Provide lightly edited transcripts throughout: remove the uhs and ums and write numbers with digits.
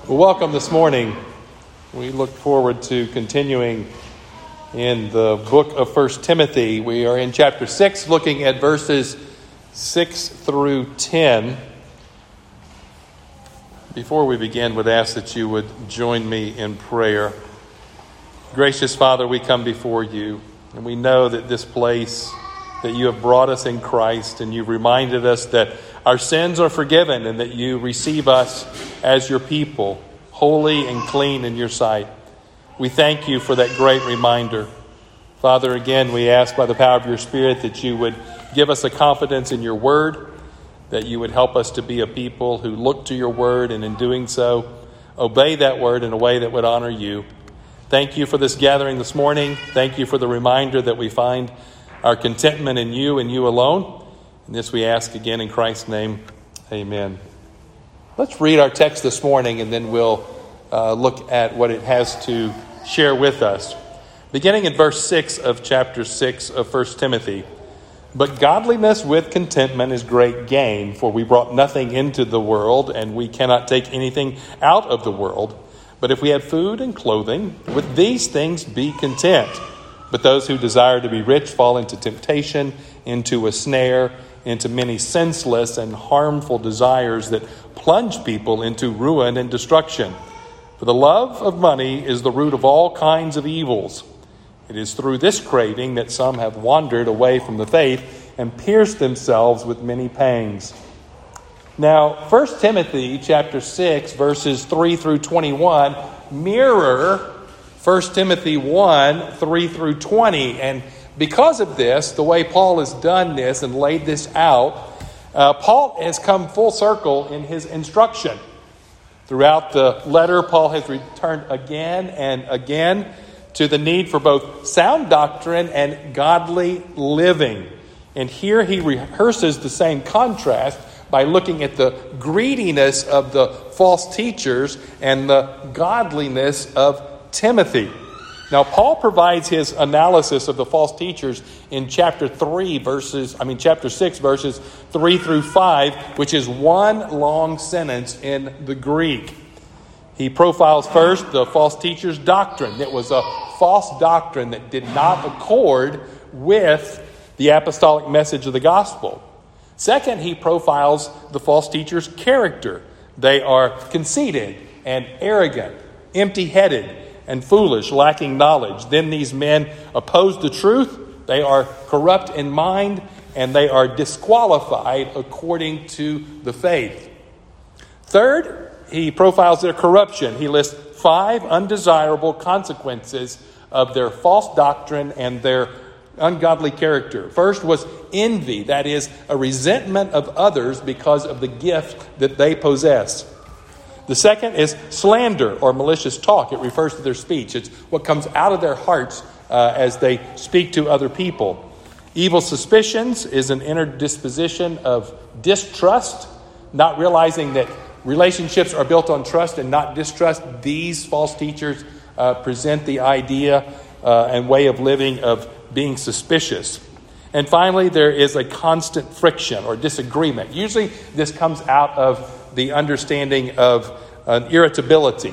Well, welcome this morning. We look forward to continuing in the book of 1 Timothy. We are in chapter 6, looking at verses 6 through 10. Before we begin, would ask that you would join me in prayer. Gracious Father, we come before you, and we know that this place that you have brought us in Christ, and you've reminded us that our sins are forgiven and that you receive us as your people, holy and clean in your sight. We thank you for that great reminder. Father, again, we ask by the power of your Spirit that you would give us a confidence in your word, that you would help us to be a people who look to your word, and in doing so, obey that word in a way that would honor you. Thank you for this gathering this morning. Thank you for the reminder that we find our contentment in you and you alone. And this we ask again in Christ's name. Amen. Let's read our text this morning, and then we'll look at what it has to share with us. Beginning in verse 6 of chapter 6 of 1 Timothy. But godliness with contentment is great gain, for we brought nothing into the world, and we cannot take anything out of the world. But if we have food and clothing, with these things be content. But those who desire to be rich fall into temptation, into a snare, into many senseless and harmful desires that plunge people into ruin and destruction. For the love of money is the root of all kinds of evils. It is through this craving that some have wandered away from the faith and pierced themselves with many pangs. Now, 1 Timothy chapter 6, verses 3 through 21 mirror 1 Timothy 1, 3 through 20. And because of this, the way Paul has done this and laid this out, Paul has come full circle in his instruction. Throughout the letter, Paul has returned again and again to the need for both sound doctrine and godly living. And here he rehearses the same contrast by looking at the greediness of the false teachers and the godliness of Timothy. Now, Paul provides his analysis of the false teachers in chapter 6, verses 3 through 5, which is one long sentence in the Greek. He profiles first the false teacher's doctrine. It was a false doctrine that did not accord with the apostolic message of the gospel. Second, he profiles the false teacher's character. They are conceited and arrogant, empty-headed, and foolish, lacking knowledge. Then these men oppose the truth. They are corrupt in mind, and they are disqualified according to the faith. Third, he profiles their corruption. He lists 5 undesirable consequences of their false doctrine and their ungodly character. First was envy, that is, a resentment of others because of the gift that they possess. The second is slander or malicious talk. It refers to their speech. It's what comes out of their hearts as they speak to other people. Evil suspicions is an inner disposition of distrust, not realizing that relationships are built on trust and not distrust. These false teachers present the idea and way of living of being suspicious. And finally, there is a constant friction or disagreement. Usually this comes out of the understanding of irritability.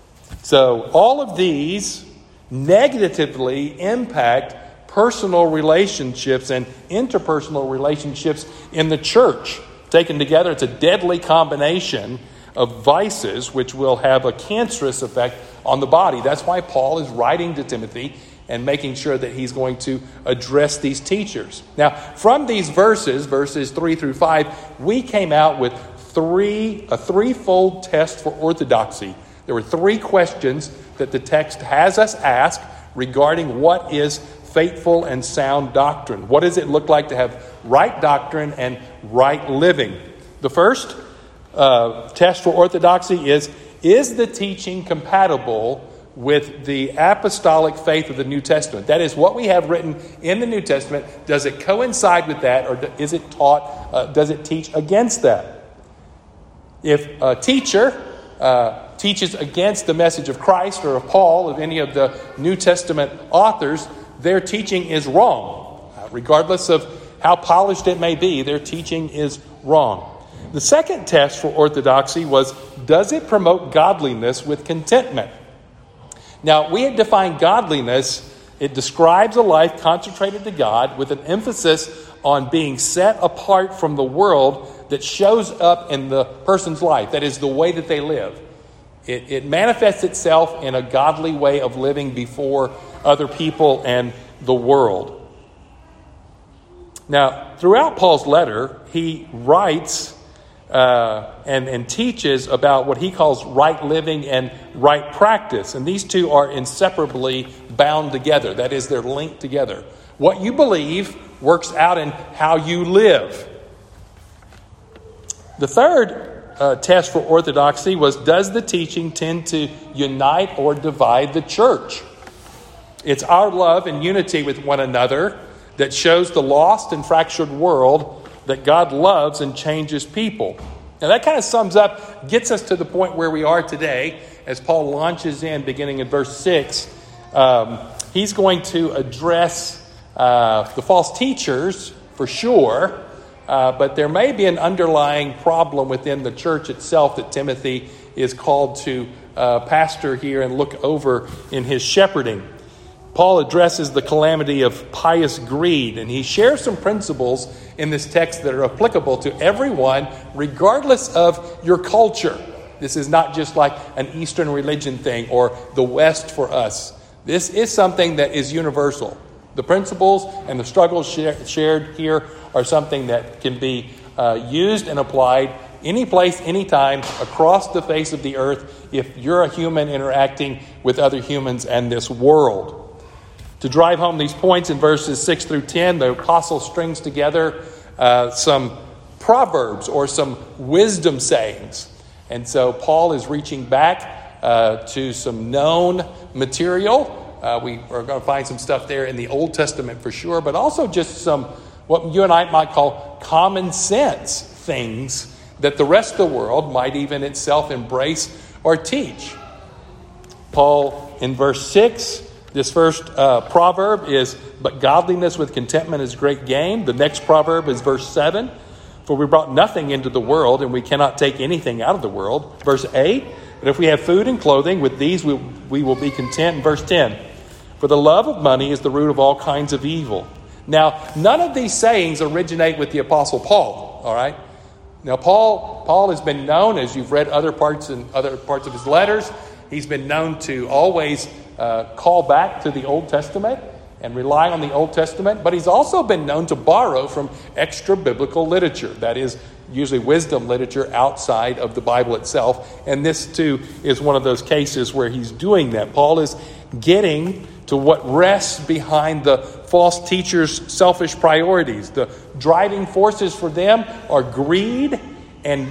So all of these negatively impact personal relationships and interpersonal relationships in the church. Taken together, it's a deadly combination of vices which will have a cancerous effect on the body. That's why Paul is writing to Timothy and making sure that he's going to address these teachers. Now, from these verses 3 through 5, we came out with a threefold test for orthodoxy. There were 3 questions that the text has us ask regarding what is faithful and sound doctrine. What does it look like to have right doctrine and right living? The first test for orthodoxy is the teaching compatible with the apostolic faith of the New Testament? That is, what we have written in the New Testament, does it coincide with that, or is it taught, does it teach against that? If a teacher teaches against the message of Christ or of Paul, of any of the New Testament authors, their teaching is wrong. Regardless of how polished it may be, their teaching is wrong. The second test for orthodoxy was, does it promote godliness with contentment? Now, we had defined godliness. It describes a life consecrated to God with an emphasis on being set apart from the world that shows up in the person's life. That is the way that they live. It manifests itself in a godly way of living before other people and the world. Now, throughout Paul's letter, he writes and teaches about what he calls right living and right practice. And these two are inseparably bound together. That is, they're linked together. What you believe works out in how you live. The third test for orthodoxy was, does the teaching tend to unite or divide the church? It's our love and unity with one another that shows the lost and fractured world that God loves and changes people. Now that kind of sums up, gets us to the point where we are today, as Paul launches in, beginning in verse 6. He's going to address the false teachers, for sure, but there may be an underlying problem within the church itself that Timothy is called to pastor here and look over in his shepherding. Paul addresses the calamity of pious greed, and he shares some principles in this text that are applicable to everyone, regardless of your culture. This is not just like an Eastern religion thing or the West for us. This is something that is universal. The principles and the struggles shared here are something that can be used and applied any place, anytime, across the face of the earth, if you're a human interacting with other humans and this world. To drive home these points in verses 6 through 10, the apostle strings together some proverbs or some wisdom sayings. And so Paul is reaching back to some known material. We are going to find some stuff there in the Old Testament for sure, but also just some, what you and I might call common sense things that the rest of the world might even itself embrace or teach. Paul, in verse 6, this first proverb is, but godliness with contentment is great gain. The next proverb is verse 7. For we brought nothing into the world, and we cannot take anything out of the world. Verse 8. But if we have food and clothing, with these we will be content. In verse 10. For the love of money is the root of all kinds of evil. Now, none of these sayings originate with the Apostle Paul. All right. Now, Paul has been known, as you've read other parts of his letters, he's been known to always call back to the Old Testament and rely on the Old Testament, but he's also been known to borrow from extra biblical literature, that is usually wisdom literature outside of the Bible itself, and this too is one of those cases where he's doing that. Paul is getting to what rests behind the false teachers' selfish priorities. The driving forces for them are greed and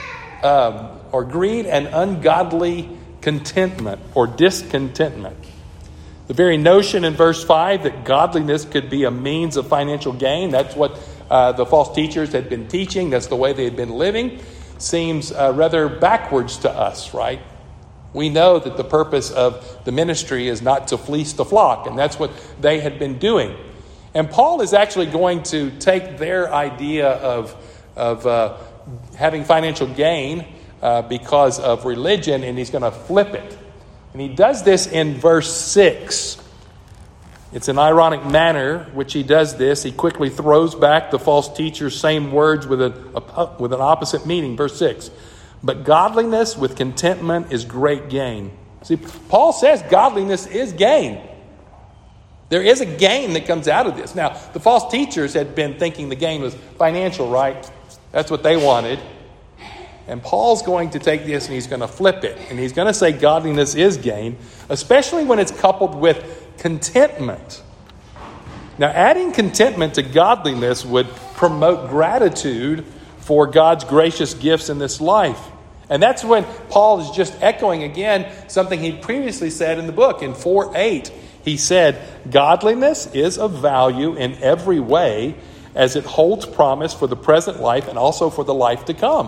ungodly contentment or discontentment. The very notion in verse 5 that godliness could be a means of financial gain, that's what the false teachers had been teaching, that's the way they had been living, seems rather backwards to us, right? We know that the purpose of the ministry is not to fleece the flock, and that's what they had been doing. And Paul is actually going to take their idea of having financial gain because of religion, and he's going to flip it. And he does this in verse 6. It's an ironic manner which he does this. He quickly throws back the false teacher's same words with an opposite meaning. Verse 6. But godliness with contentment is great gain. See, Paul says godliness is gain. There is a gain that comes out of this. Now, the false teachers had been thinking the gain was financial, right? That's what they wanted. And Paul's going to take this and he's going to flip it. And he's going to say godliness is gain, especially when it's coupled with contentment. Now, adding contentment to godliness would promote gratitude for God's gracious gifts in this life. And that's when Paul is just echoing again something he previously said in the book. In 4:8, he said, godliness is of value in every way, as it holds promise for the present life and also for the life to come.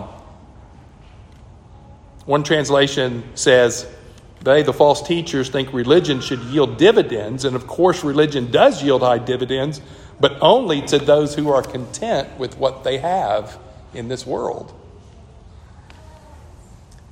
One translation says, the false teachers think religion should yield dividends. And of course, religion does yield high dividends, but only to those who are content with what they have in this world.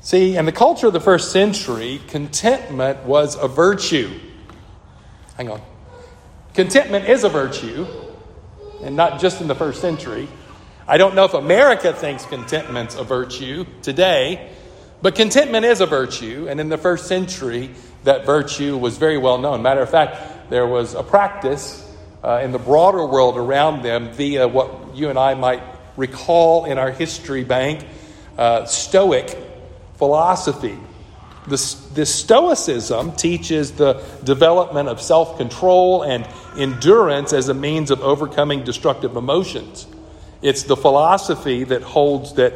See, in the culture of the first century, contentment was a virtue. Hang on. Contentment is a virtue, and not just in the first century. I don't know if America thinks contentment's a virtue today, but contentment is a virtue, and in the first century, that virtue was very well known. Matter of fact, there was a practice in the broader world around them via what you and I might recall in our history bank, Stoic philosophy. This Stoicism teaches the development of self-control and endurance as a means of overcoming destructive emotions. It's the philosophy that holds that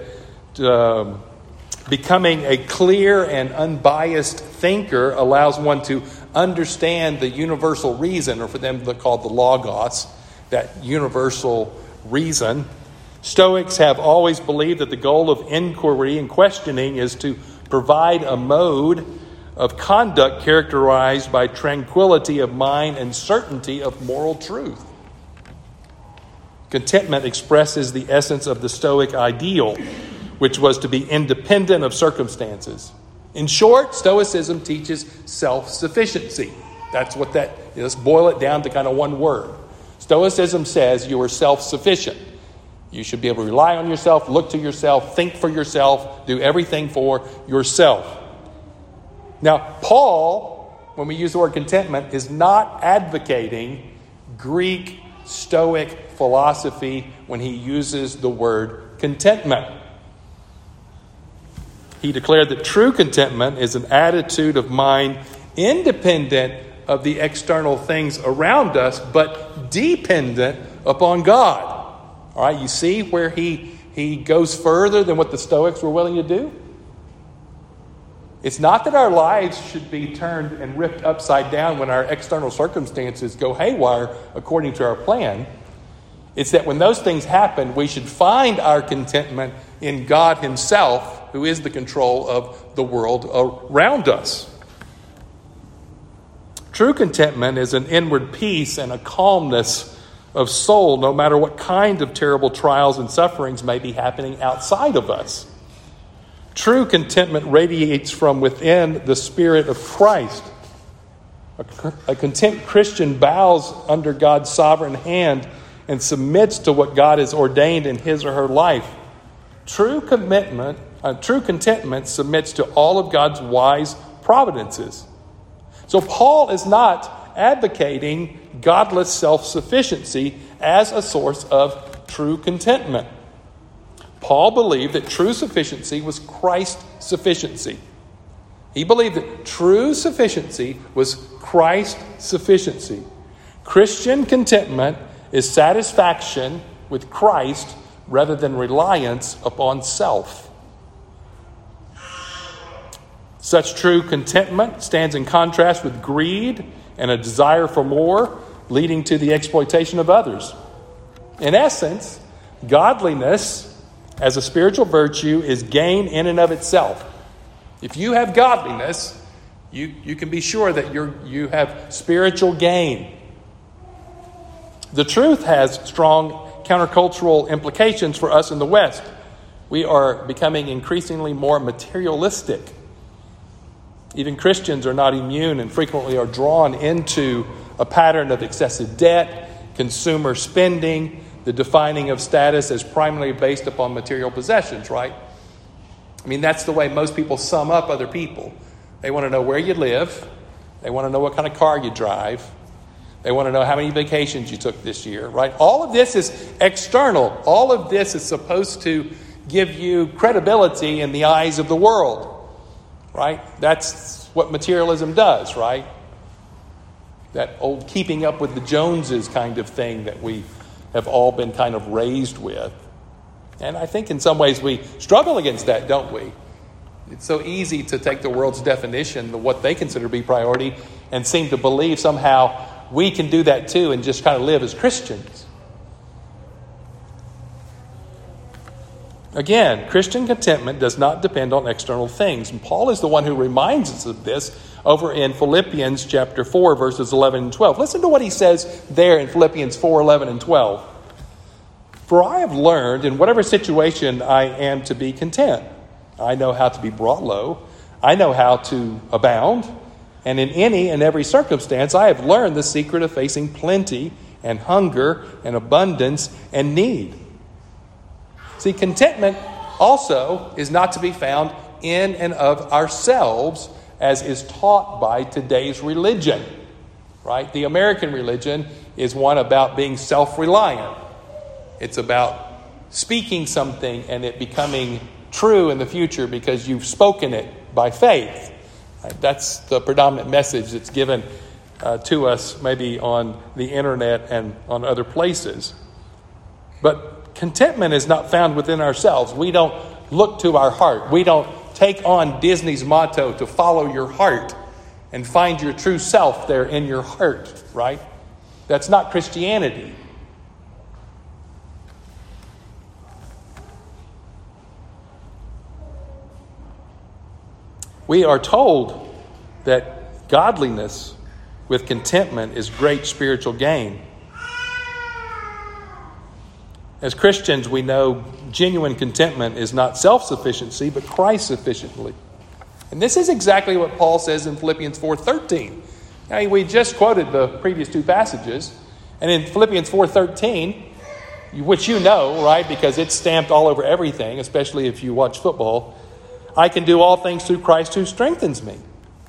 becoming a clear and unbiased thinker allows one to understand the universal reason, or for them they're called the logos, that universal reason. Stoics have always believed that the goal of inquiry and questioning is to provide a mode of conduct characterized by tranquility of mind and certainty of moral truth. Contentment expresses the essence of the Stoic ideal, which was to be independent of circumstances. In short, Stoicism teaches self-sufficiency. That's what that is. Let's boil it down to kind of one word. Stoicism says you are self-sufficient. You should be able to rely on yourself, look to yourself, think for yourself, do everything for yourself. Now, Paul, when we use the word contentment, is not advocating Greek Stoic philosophy when he uses the word contentment. He declared that true contentment is an attitude of mind independent of the external things around us, but dependent upon God. All right, you see where he goes further than what the Stoics were willing to do? It's not that our lives should be turned and ripped upside down when our external circumstances go haywire according to our plan. It's that when those things happen, we should find our contentment in God himself, who is the control of the world around us. True contentment is an inward peace and a calmness of soul, no matter what kind of terrible trials and sufferings may be happening outside of us. True contentment radiates from within the Spirit of Christ. A content Christian bows under God's sovereign hand and submits to what God has ordained in his or her life. True contentment submits to all of God's wise providences. So Paul is not advocating godless self-sufficiency as a source of true contentment. Paul believed that true sufficiency was Christ's sufficiency. He believed that true sufficiency was Christ's sufficiency. Christian contentment is satisfaction with Christ rather than reliance upon self. Such true contentment stands in contrast with greed and a desire for more, leading to the exploitation of others. In essence, godliness as a spiritual virtue is gain in and of itself. If you have godliness, you can be sure that you have spiritual gain. The truth has strong countercultural implications for us in the West. We are becoming increasingly more materialistic. Even Christians are not immune and frequently are drawn into a pattern of excessive debt, consumer spending, the defining of status as primarily based upon material possessions, right? I mean, that's the way most people sum up other people. They want to know where you live. They want to know what kind of car you drive. They want to know how many vacations you took this year, right? All of this is external. All of this is supposed to give you credibility in the eyes of the world. Right? That's what materialism does, right? That old keeping up with the Joneses kind of thing that we have all been kind of raised with. And I think in some ways we struggle against that, don't we? It's so easy to take the world's definition of what they consider to be priority and seem to believe somehow we can do that too and just kind of live as Christians. Again, Christian contentment does not depend on external things. And Paul is the one who reminds us of this over in Philippians chapter 4, verses 11 and 12. Listen to what he says there in Philippians 4, 11 and 12. For I have learned in whatever situation I am to be content. I know how to be brought low. I know how to abound. And in any and every circumstance, I have learned the secret of facing plenty and hunger and abundance and need. See, contentment also is not to be found in and of ourselves, as is taught by today's religion, right? The American religion is one about being self-reliant. It's about speaking something and it becoming true in the future because you've spoken it by faith. Right? That's the predominant message that's given to us maybe on the internet and on other places. But contentment is not found within ourselves. We don't look to our heart. We don't take on Disney's motto to follow your heart and find your true self there in your heart, right? That's not Christianity. We are told that godliness with contentment is great spiritual gain. As Christians, we know genuine contentment is not self-sufficiency, but Christ-sufficiently. And this is exactly what Paul says in Philippians 4:13. Now, we just quoted the previous two passages. And in Philippians 4:13, which you know, right, because it's stamped all over everything, especially if you watch football, I can do all things through Christ who strengthens me.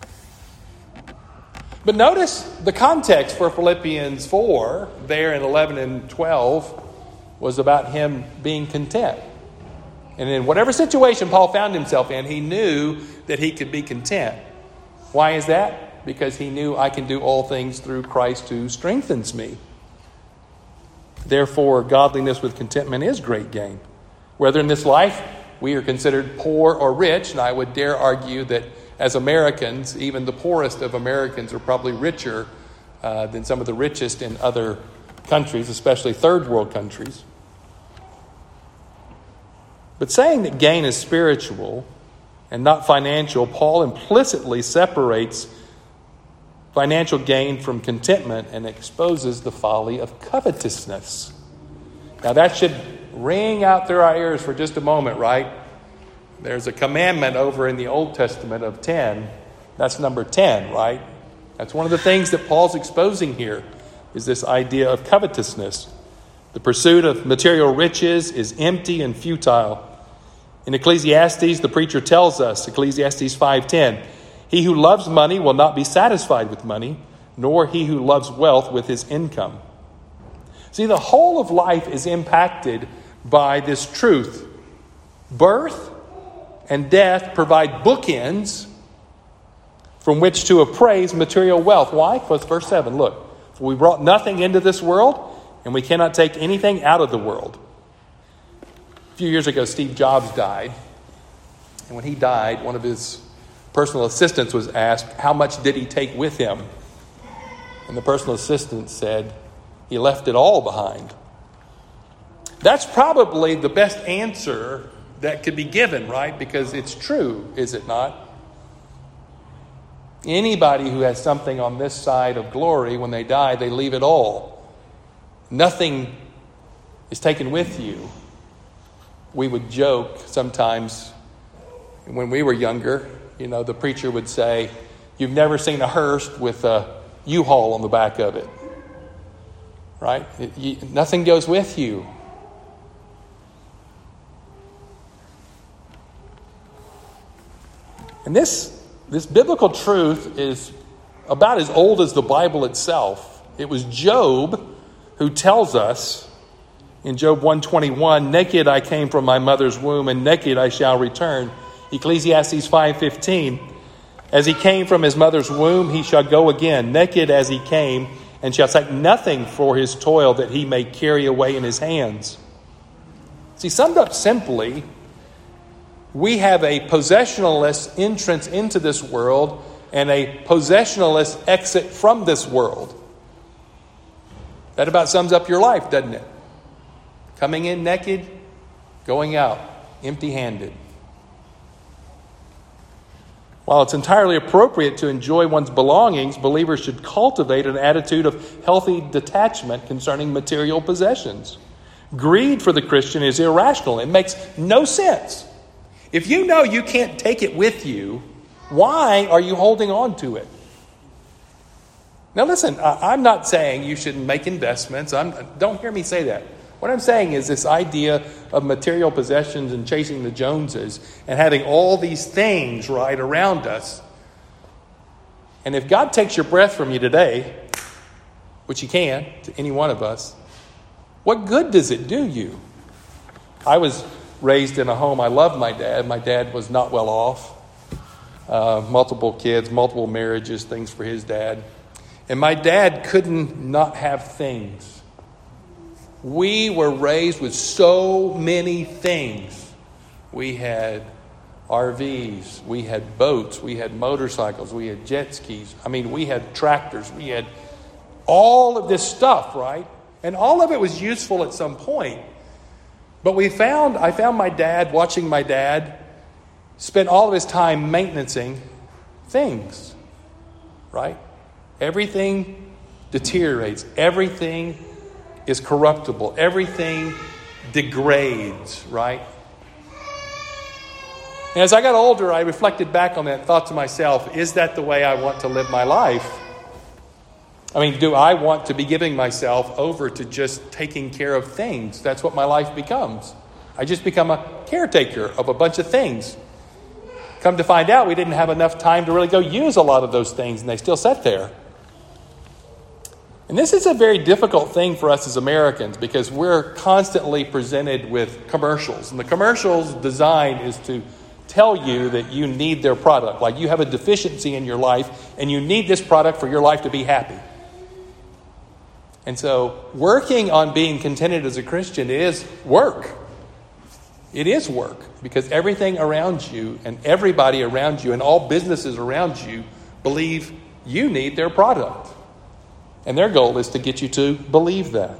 But notice the context for Philippians 4, there in 11 and 12, was about him being content. And in whatever situation Paul found himself in, he knew that he could be content. Why is that? Because he knew I can do all things through Christ who strengthens me. Therefore, godliness with contentment is great gain. Whether in this life we are considered poor or rich, and I would dare argue that as Americans, even the poorest of Americans are probably richer than some of the richest in other countries, especially third world countries. But saying that gain is spiritual and not financial, Paul implicitly separates financial gain from contentment and exposes the folly of covetousness. Now that should ring out through our ears for just a moment, right? There's a commandment over in the Old Testament of 10. That's number 10, right? That's one of the things that Paul's exposing here, is this idea of covetousness. The pursuit of material riches is empty and futile. In Ecclesiastes, the preacher tells us, Ecclesiastes 5:10, he who loves money will not be satisfied with money, nor he who loves wealth with his income. See, the whole of life is impacted by this truth. Birth and death provide bookends from which to appraise material wealth. Why? Because verse 7, look. For we brought nothing into this world, and we cannot take anything out of the world. A few years ago, Steve Jobs died. And when he died, one of his personal assistants was asked, how much did he take with him? And the personal assistant said, he left it all behind. That's probably the best answer that could be given, right? Because it's true, is it not? Anybody who has something on this side of glory, when they die, they leave it all. Nothing is taken with you. We would joke sometimes when we were younger, the preacher would say, you've never seen a hearse with a U-Haul on the back of it. Right? Nothing goes with you. And this biblical truth is about as old as the Bible itself. It was Job who tells us in Job 1:21, naked I came from my mother's womb, and naked I shall return. Ecclesiastes 5:15, as he came from his mother's womb, he shall go again, naked as he came, and shall take nothing for his toil that he may carry away in his hands. See, summed up simply, we have a possessionless entrance into this world and a possessionless exit from this world. That about sums up your life, doesn't it? Coming in naked, going out empty-handed. While it's entirely appropriate to enjoy one's belongings, believers should cultivate an attitude of healthy detachment concerning material possessions. Greed for the Christian is irrational. It makes no sense. If you know you can't take it with you, why are you holding on to it? Now listen, I'm not saying you shouldn't make investments. Don't hear me say that. What I'm saying is this idea of material possessions and chasing the Joneses and having all these things right around us. And if God takes your breath from you today, which He can to any one of us, what good does it do you? I was raised in a home. I loved my dad. My dad was not well off. Multiple kids, multiple marriages, things for his dad. And my dad couldn't not have things. We were raised with so many things. We had RVs, we had boats, we had motorcycles, we had jet skis. We had tractors, we had all of this stuff, right? And all of it was useful at some point. But I found my dad, watching my dad, spend all of his time maintaining things, right? Everything deteriorates. Everything is corruptible. Everything degrades, right? And as I got older, I reflected back on that and thought to myself, is that the way I want to live my life? Do I want to be giving myself over to just taking care of things? That's what my life becomes. I just become a caretaker of a bunch of things. Come to find out, we didn't have enough time to really go use a lot of those things, and they still sat there. And this is a very difficult thing for us as Americans because we're constantly presented with commercials. And the commercial's design is to tell you that you need their product. Like you have a deficiency in your life and you need this product for your life to be happy. And so working on being contented as a Christian is work. It is work because everything around you and everybody around you and all businesses around you believe you need their product. And their goal is to get you to believe that.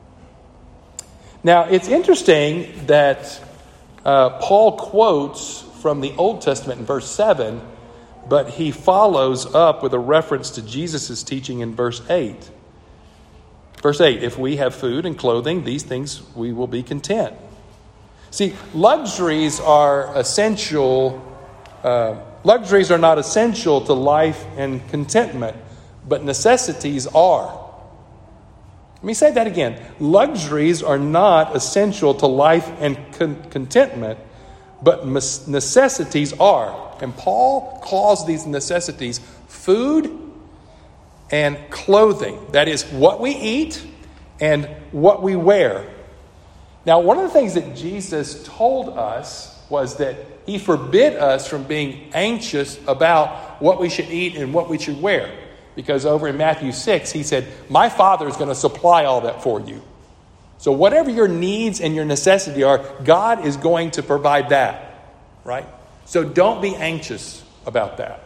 Now, it's interesting that Paul quotes from the Old Testament in verse 7, but he follows up with a reference to Jesus' teaching in verse 8. Verse 8, if we have food and clothing, these things we will be content. See, luxuries are essential. Luxuries are not essential to life and contentment, but necessities are. Let me say that again. Luxuries are not essential to life and contentment, but necessities are. And Paul calls these necessities food and clothing. That is what we eat and what we wear. Now, one of the things that Jesus told us was that He forbid us from being anxious about what we should eat and what we should wear. Because over in Matthew 6, He said, my Father is going to supply all that for you. So whatever your needs and your necessity are, God is going to provide that, right? So don't be anxious about that.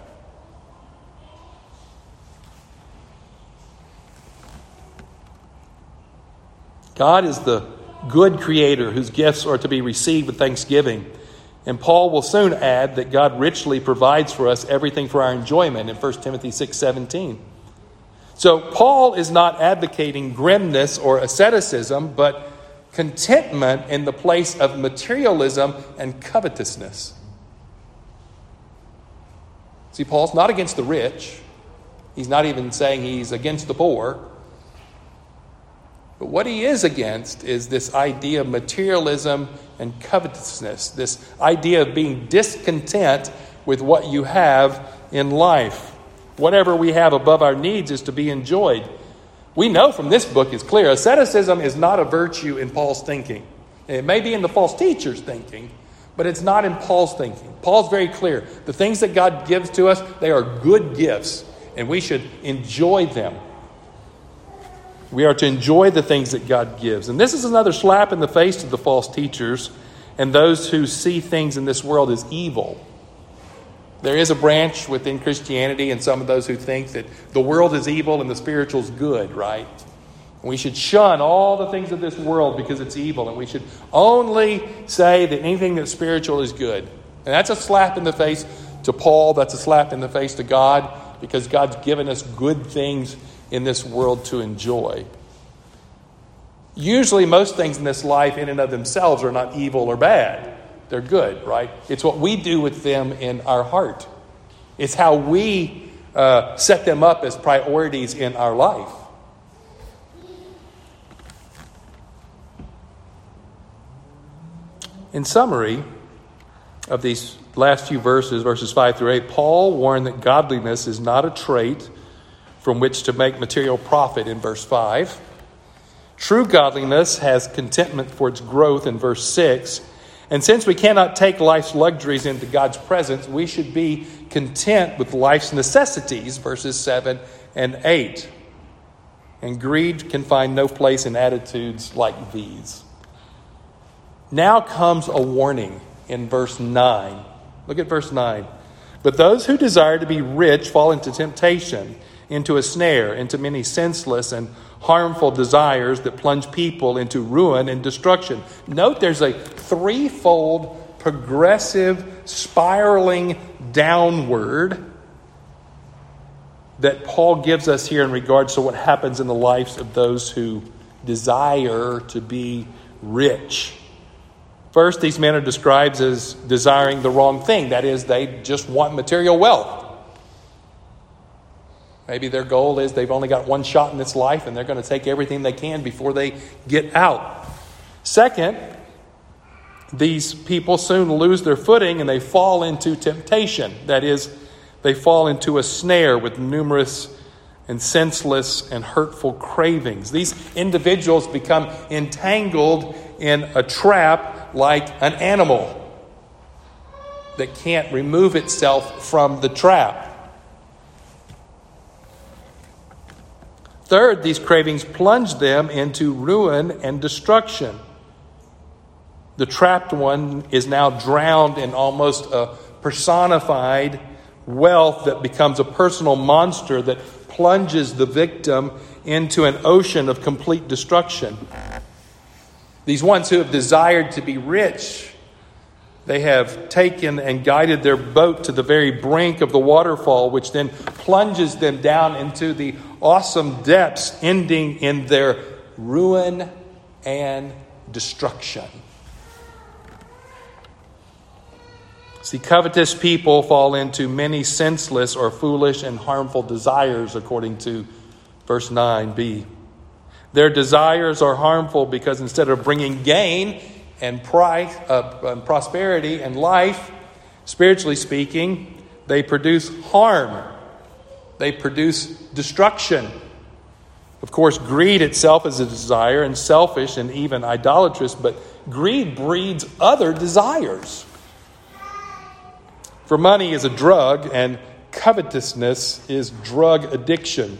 God is the good creator whose gifts are to be received with thanksgiving. And Paul will soon add that God richly provides for us everything for our enjoyment in 1 Timothy 6:17. So Paul is not advocating grimness or asceticism, but contentment in the place of materialism and covetousness. See, Paul's not against the rich. He's not even saying he's against the poor. But what he is against is this idea of materialism and covetousness, this idea of being discontent with what you have in life. Whatever we have above our needs is to be enjoyed. We know from this book is clear. Asceticism is not a virtue in Paul's thinking. It may be in the false teacher's thinking, but it's not in Paul's thinking. Paul's very clear. The things that God gives to us, they are good gifts, and we should enjoy them. We are to enjoy the things that God gives. And this is another slap in the face to the false teachers and those who see things in this world as evil. There is a branch within Christianity and some of those who think that the world is evil and the spiritual is good, right? And we should shun all the things of this world because it's evil. And we should only say that anything that's spiritual is good. And that's a slap in the face to Paul. That's a slap in the face to God because God's given us good things in this world to enjoy. Usually most things in this life in and of themselves are not evil or bad. they're good, right? It's what we do with them in our heart. It's how we set them up as priorities in our life. In summary of these last few verses, verses 5 through 8, Paul warned that godliness is not a trait from which to make material profit in verse 5. True godliness has contentment for its growth in verse 6. And since we cannot take life's luxuries into God's presence, we should be content with life's necessities, verses 7 and 8. And greed can find no place in attitudes like these. Now comes a warning in verse 9. Look at verse 9. But those who desire to be rich fall into temptation, into a snare, into many senseless and harmful desires that plunge people into ruin and destruction. Note there's a threefold progressive spiraling downward that Paul gives us here in regards to what happens in the lives of those who desire to be rich. First, these men are described as desiring the wrong thing. That is, they just want material wealth. Maybe their goal is they've only got one shot in this life and they're going to take everything they can before they get out. Second, these people soon lose their footing and they fall into temptation. That is, they fall into a snare with numerous and senseless and hurtful cravings. These individuals become entangled in a trap like an animal that can't remove itself from the trap. Third, these cravings plunge them into ruin and destruction. The trapped one is now drowned in almost a personified wealth that becomes a personal monster that plunges the victim into an ocean of complete destruction. These ones who have desired to be rich, they have taken and guided their boat to the very brink of the waterfall, which then plunges them down into the awesome depths, ending in their ruin and destruction. See, covetous people fall into many senseless or foolish and harmful desires, according to verse 9b. Their desires are harmful because instead of bringing gain and prosperity and life, spiritually speaking, they produce harm. They produce destruction. Of course, greed itself is a desire and selfish and even idolatrous, but greed breeds other desires. For money is a drug, and covetousness is drug addiction.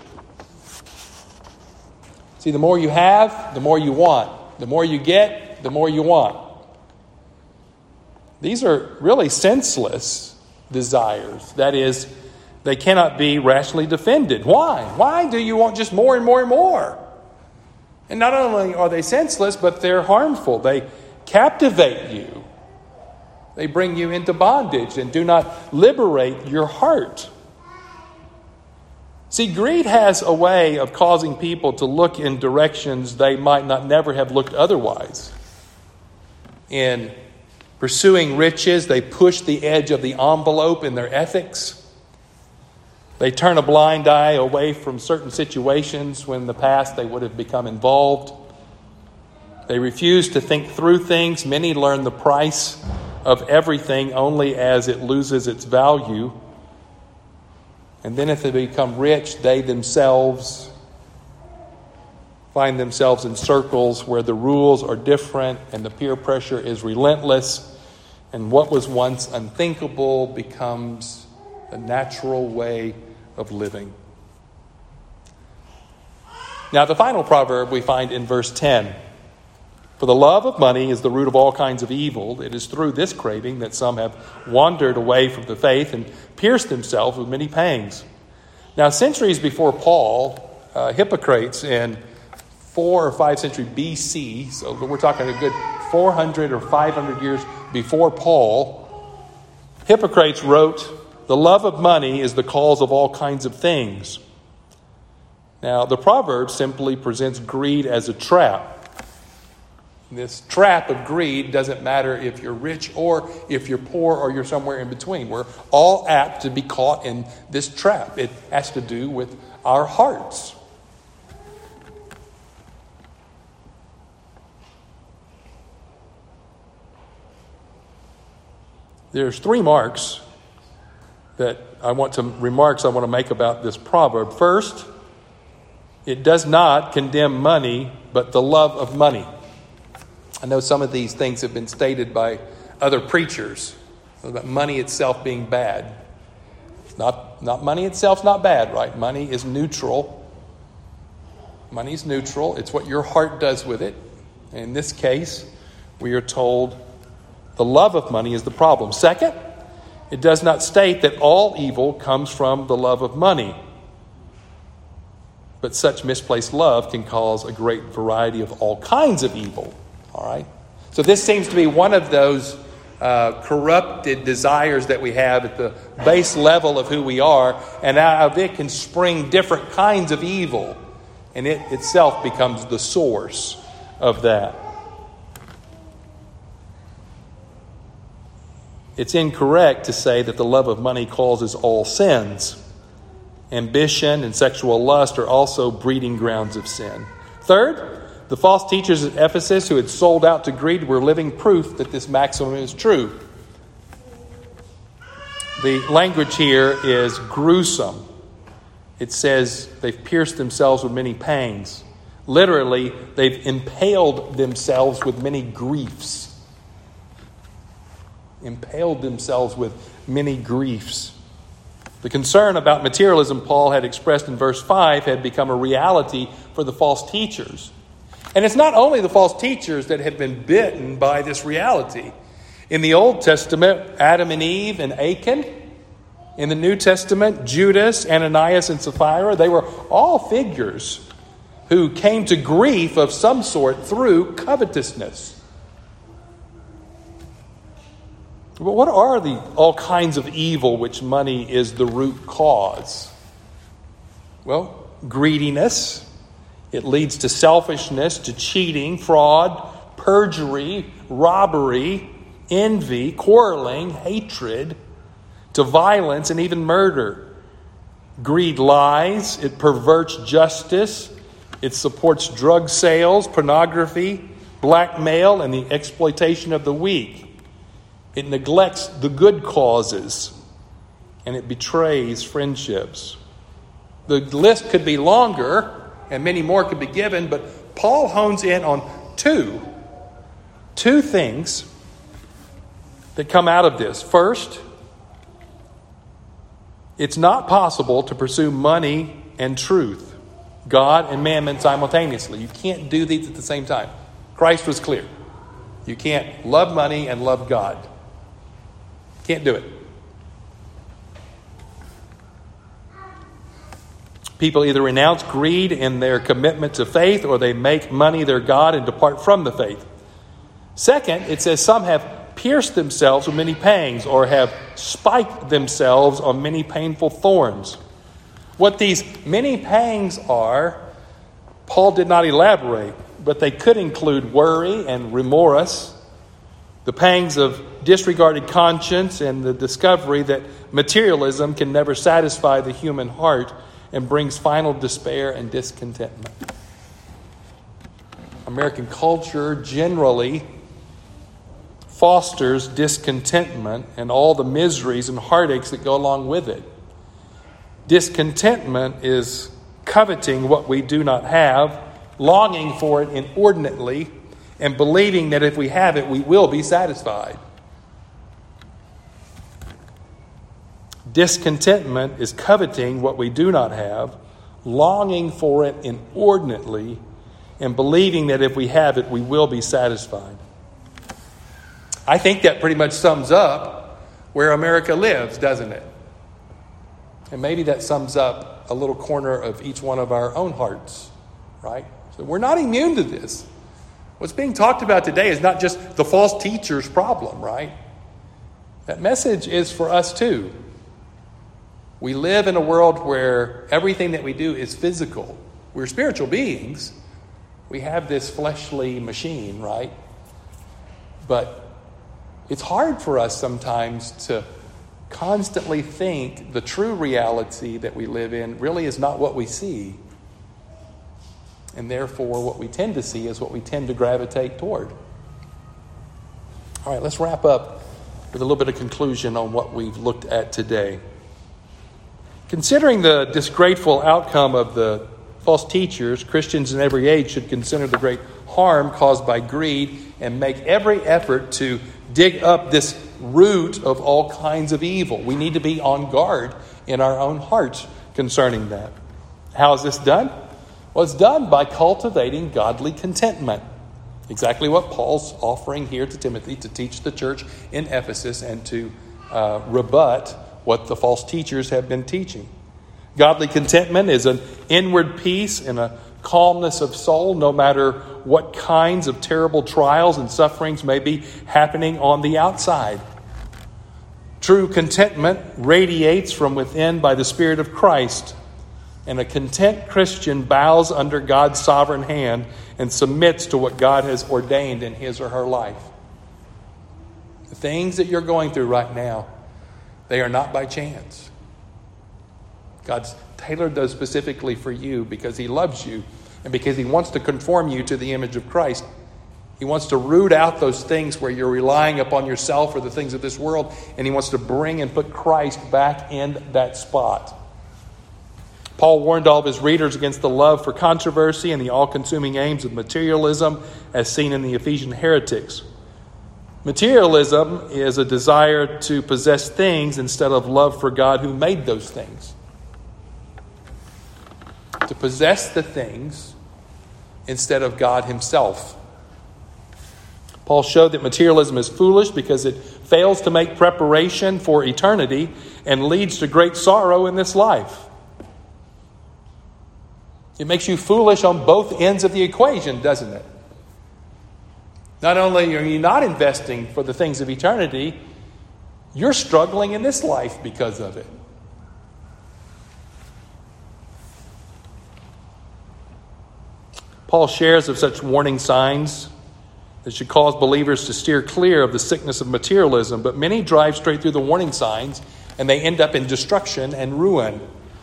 See, the more you have, the more you want. The more you get, the more you want. These are really senseless desires. That is, they cannot be rationally defended. Why? Why do you want just more and more and more? And not only are they senseless, but they're harmful. They captivate you. They bring you into bondage and do not liberate your heart. See, greed has a way of causing people to look in directions they might not never have looked otherwise. In pursuing riches, they push the edge of the envelope in their ethics. They turn a blind eye away from certain situations when in the past they would have become involved. They refuse to think through things. Many learn the price of everything only as it loses its value. And then if they become rich, they themselves find themselves in circles where the rules are different and the peer pressure is relentless. And what was once unthinkable becomes a natural way of living. Now, the final proverb we find in verse 10. For the love of money is the root of all kinds of evil. It is through this craving that some have wandered away from the faith and pierced themselves with many pangs. Now, centuries before Paul, Hippocrates in 4 or 5 century BC, so we're talking a good 400 or 500 years before Paul, Hippocrates wrote, "The love of money is the cause of all kinds of things." Now, the proverb simply presents greed as a trap. This trap of greed doesn't matter if you're rich or if you're poor or you're somewhere in between. We're all apt to be caught in this trap. It has to do with our hearts. There's three remarks I want to make about this proverb. First, it does not condemn money, but the love of money. I know some of these things have been stated by other preachers about money itself being bad. It's not money itself's not bad, right? Money is neutral. Money is neutral. It's what your heart does with it. In this case, we are told the love of money is the problem. Second, it does not state that all evil comes from the love of money. But such misplaced love can cause a great variety of all kinds of evil. All right? So this seems to be one of those corrupted desires that we have at the base level of who we are. And out of it can spring different kinds of evil. And it itself becomes the source of that. It's incorrect to say that the love of money causes all sins. Ambition and sexual lust are also breeding grounds of sin. Third, the false teachers at Ephesus who had sold out to greed were living proof that this maxim is true. The language here is gruesome. It says they've pierced themselves with many pangs. Literally, they've impaled themselves with many griefs. Impaled themselves with many griefs. The concern about materialism Paul had expressed in verse 5 had become a reality for the false teachers. And it's not only the false teachers that have been bitten by this reality. In the Old Testament, Adam and Eve and Achan. In the New Testament, Judas, Ananias, and Sapphira. They were all figures who came to grief of some sort through covetousness. But what are the all kinds of evil which money is the root cause? Well, greediness. It leads to selfishness, to cheating, fraud, perjury, robbery, envy, quarreling, hatred, to violence, and even murder. Greed lies. It perverts justice. It supports drug sales, pornography, blackmail, and the exploitation of the weak. It neglects the good causes, and it betrays friendships. The list could be longer, and many more could be given, but Paul hones in on two things that come out of this. First, it's not possible to pursue money and truth, God and mammon simultaneously. You can't do these at the same time. Christ was clear. You can't love money and love God. Can't do it. People either renounce greed in their commitment to faith, or they make money their God and depart from the faith. Second, it says some have pierced themselves with many pangs, or have spiked themselves on many painful thorns. What these many pangs are, Paul did not elaborate, but they could include worry and remorse, the pangs of disregarded conscience, and the discovery that materialism can never satisfy the human heart and brings final despair and discontentment. American culture generally fosters discontentment and all the miseries and heartaches that go along with it. Discontentment is coveting what we do not have, longing for it inordinately, and believing that if we have it, we will be satisfied. Discontentment is coveting what we do not have, longing for it inordinately, and believing that if we have it, we will be satisfied. I think that pretty much sums up where America lives, doesn't it? And maybe that sums up a little corner of each one of our own hearts, right? So we're not immune to this. What's being talked about today is not just the false teacher's problem, right? That message is for us too. We live in a world where everything that we do is physical. We're spiritual beings. We have this fleshly machine, right? But it's hard for us sometimes to constantly think the true reality that we live in really is not what we see. And therefore, what we tend to see is what we tend to gravitate toward. All right, let's wrap up with a little bit of conclusion on what we've looked at today. Considering the disgraceful outcome of the false teachers, Christians in every age should consider the great harm caused by greed and make every effort to dig up this root of all kinds of evil. We need to be on guard in our own hearts concerning that. How is this done? Well, it's done by cultivating godly contentment. Exactly what Paul's offering here to Timothy to teach the church in Ephesus and to rebut what the false teachers have been teaching. Godly contentment is an inward peace and a calmness of soul, no matter what kinds of terrible trials and sufferings may be happening on the outside. True contentment radiates from within by the Spirit of Christ, and a content Christian bows under God's sovereign hand and submits to what God has ordained in his or her life. The things that you're going through right now, they are not by chance. God's tailored those specifically for you because he loves you and because he wants to conform you to the image of Christ. He wants to root out those things where you're relying upon yourself or the things of this world, and he wants to bring and put Christ back in that spot. Paul warned all of his readers against the love for controversy and the all-consuming aims of materialism as seen in the Ephesian heretics. Materialism is a desire to possess things instead of love for God who made those things. To possess the things instead of God himself. Paul showed that materialism is foolish because it fails to make preparation for eternity and leads to great sorrow in this life. It makes you foolish on both ends of the equation, doesn't it? Not only are you not investing for the things of eternity, you're struggling in this life because of it. Paul shares of such warning signs that should cause believers to steer clear of the sickness of materialism, but many drive straight through the warning signs and they end up in destruction and ruin.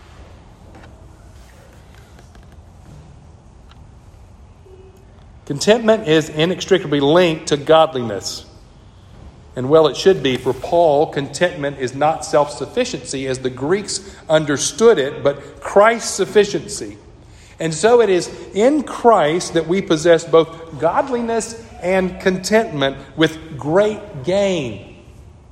Contentment is inextricably linked to godliness. And well, it should be. For Paul, contentment is not self-sufficiency as the Greeks understood it, but Christ's sufficiency. And so it is in Christ that we possess both godliness and contentment with great gain.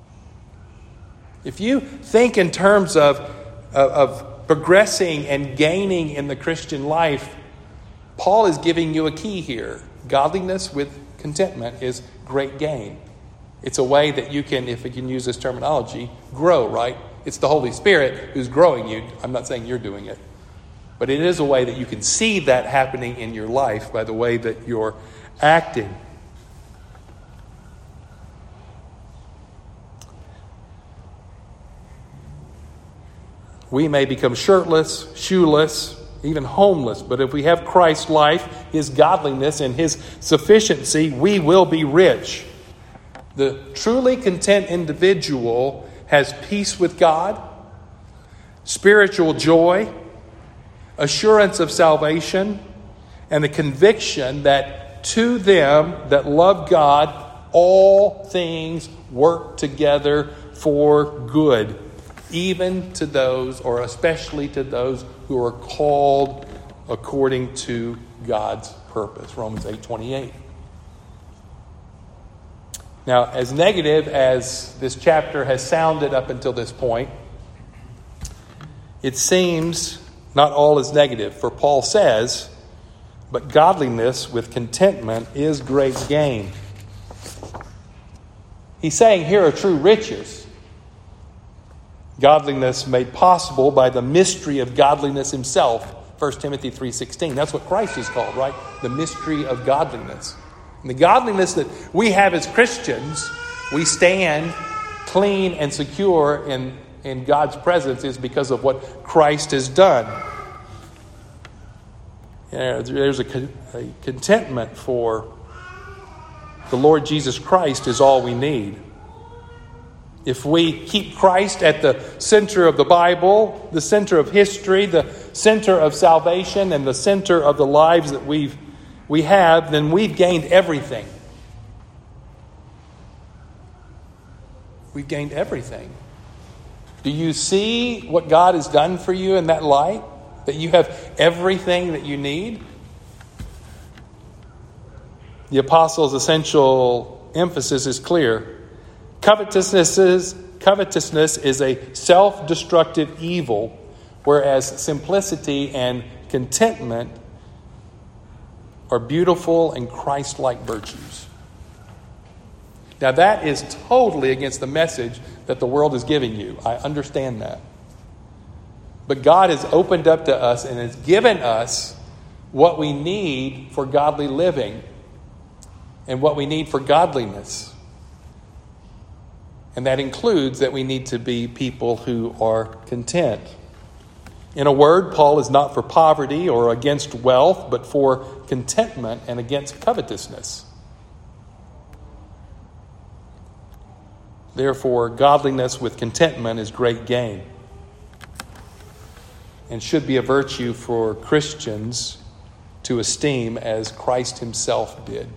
If you think in terms of progressing and gaining in the Christian life, Paul is giving you a key here. Godliness with contentment is great gain. It's a way that you can, if we can use this terminology, grow, right? It's the Holy Spirit who's growing you. I'm not saying you're doing it. But it is a way that you can see that happening in your life by the way that you're acting. We may become shirtless, shoeless, even homeless. But if we have Christ's life, his godliness, and his sufficiency, we will be rich. The truly content individual has peace with God, spiritual joy, assurance of salvation, and the conviction that to them that love God, all things work together for good, even to those, or especially to those who are called according to God's purpose. Romans 8:28. Now, as negative as this chapter has sounded up until this point, it seems not all is negative. For Paul says, but godliness with contentment is great gain. He's saying here are true riches. Godliness made possible by the mystery of godliness himself. 1 Timothy 3:16. That's what Christ is called, right? The mystery of godliness. And the godliness that we have as Christians, we stand clean and secure in God's presence is because of what Christ has done. There's a contentment for The Lord Jesus Christ is all we need. If we keep Christ at the center of the Bible, the center of history, the center of salvation, and the center of the lives that we have, then we've gained everything. We've gained everything. Do you see what God has done for you in that light? That you have everything that you need? The apostles' essential emphasis is clear. Covetousness is a self-destructive evil, whereas simplicity and contentment are beautiful and Christ-like virtues. Now that is totally against the message that the world is giving you. I understand that. But God has opened up to us and has given us what we need for godly living and what we need for godliness. And that includes that we need to be people who are content. In a word, Paul is not for poverty or against wealth, but for contentment and against covetousness. Therefore, godliness with contentment is great gain and should be a virtue for Christians to esteem as Christ himself did.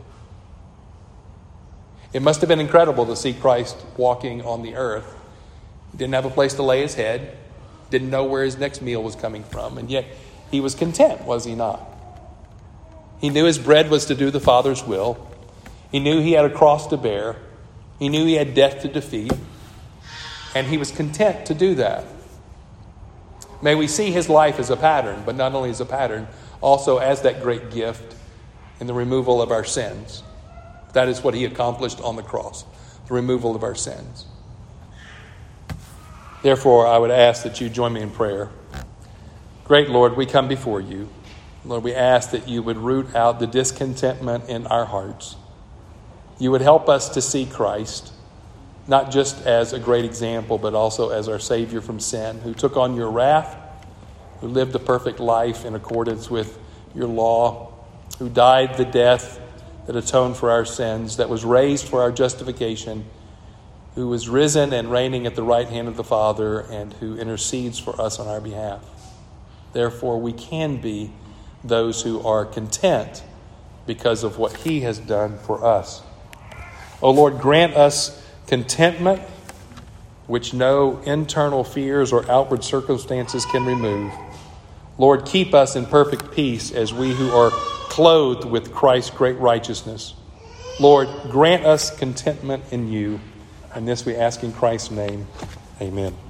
It must have been incredible to see Christ walking on the earth. He didn't have a place to lay his head, didn't know where his next meal was coming from, and yet he was content, was he not? He knew his bread was to do the Father's will. He knew he had a cross to bear. He knew he had death to defeat, and he was content to do that. May we see his life as a pattern, but not only as a pattern, also as that great gift in the removal of our sins. That is what he accomplished on the cross, the removal of our sins. Therefore, I would ask that you join me in prayer. Great Lord, we come before you. Lord, we ask that you would root out the discontentment in our hearts. You would help us to see Christ, not just as a great example, but also as our Savior from sin, who took on your wrath, who lived a perfect life in accordance with your law, who died the death that atoned for our sins, that was raised for our justification, who was risen and reigning at the right hand of the Father, and who intercedes for us on our behalf. Therefore, we can be those who are content because of what he has done for us. O Lord, grant us contentment, which no internal fears or outward circumstances can remove. Lord, keep us in perfect peace as we who are clothed with Christ's great righteousness. Lord, grant us contentment in you. And this we ask in Christ's name. Amen.